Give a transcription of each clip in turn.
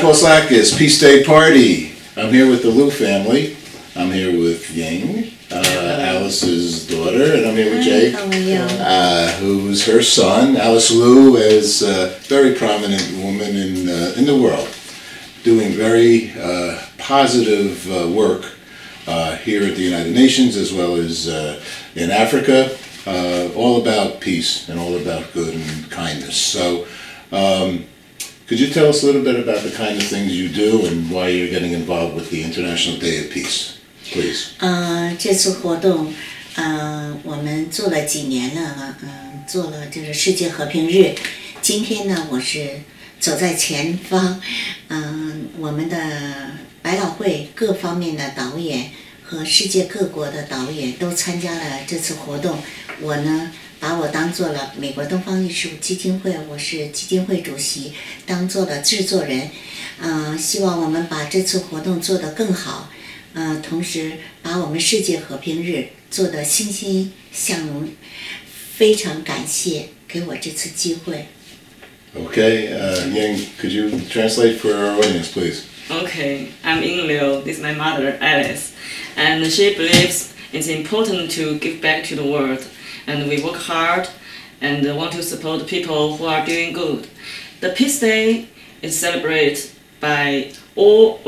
Osaka's Peace Day Party. I'm here with the Liu family. I'm here with Ying, Alice's daughter, and I'm here with Jake, who's her son. Alice Liu is a very prominent woman in the world, doing very positive work here at the United Nations as well as in Africa, all about peace and all about good and kindness. So, could you tell us a little bit about the kind of things you do and why you're getting involved with the International Day of Peace, please? 这次活动，我们做了几年了，做了就是世界和平日。今天呢，我是走在前方，我们的百老汇各方面的导演和世界各国的导演都参加了这次活动。我呢，把我当做了美国东方艺术基金会，我是基金会主席，当做了制作人。希望我们把这次活动做得更好，同时把我们世界和平日做得欣欣向荣。非常感谢给我这次机会。 Okay, Yang, could you translate for our audience, please? Okay, I'm Ying Liu. This is my mother, Alice, and she believes it's important to give back to the world, and we work hard and want to support people who are doing good. The Peace Day is celebrated by all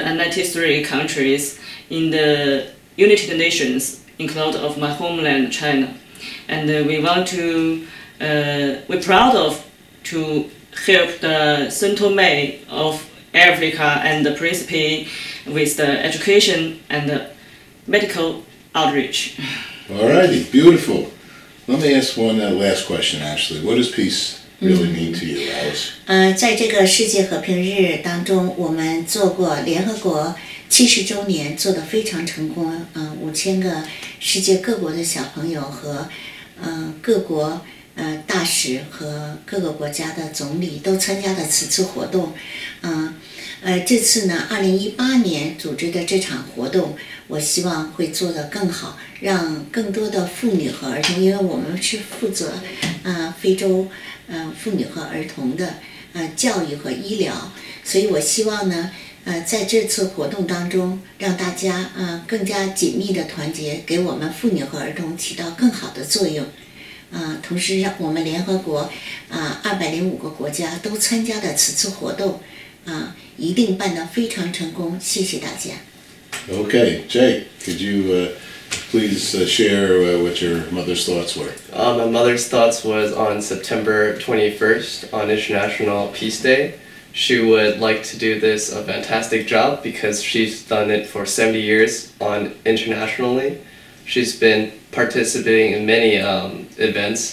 193 countries in the United Nations, including of my homeland, China, and we want to, we're proud of to help the Saint Tomé of Africa and the Principe with the education and the medical outreach. Alrighty, beautiful. Let me ask one last question, Ashley. What does peace really mean to you, Alice? 在这个世界和平日当中，我们做过联合国70周年，做得非常成功。5000个世界各国的小朋友和各国大使和各个国家的总理都参加了此次活动。这次呢，2018年组织的这场活动，我希望会做得更好，让更多的妇女和儿童，因为我们是负责非洲妇女和儿童的教育和医疗，所以我希望呢，在这次活动当中，让大家更加紧密的团结，给我们妇女和儿童起到更好的作用。同时让我们联合国205个国家都参加了此次活动，一定办得非常成功，谢谢大家。 Okay, Jake, could you please share what your mother's thoughts were? My mother's thoughts was on September 21st on International Peace Day. She would like to do this a fantastic job because she's done it for 70 years on internationally. She's been participating in many events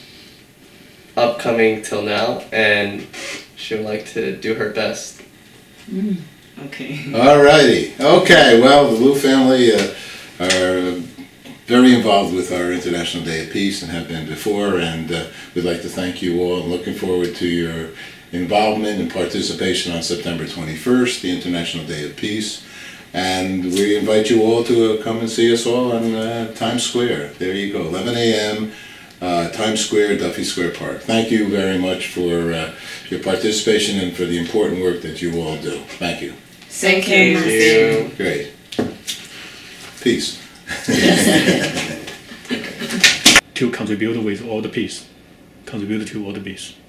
upcoming till now, and she would like to do her best. Okay. Alrighty. Okay, well, the Liu family are very involved with our International Day of Peace and have been before, and we'd like to thank you all and looking forward to your involvement and participation on September 21st, the International Day of Peace. And we invite you all to come and see us all on Times Square. There you go, 11 a.m., Times Square, Duffy Square Park. Thank you very much for your participation and for the important work that you all do. Thank you. Thank you. Great. Peace. To contribute with all the peace. Contribute to all the peace.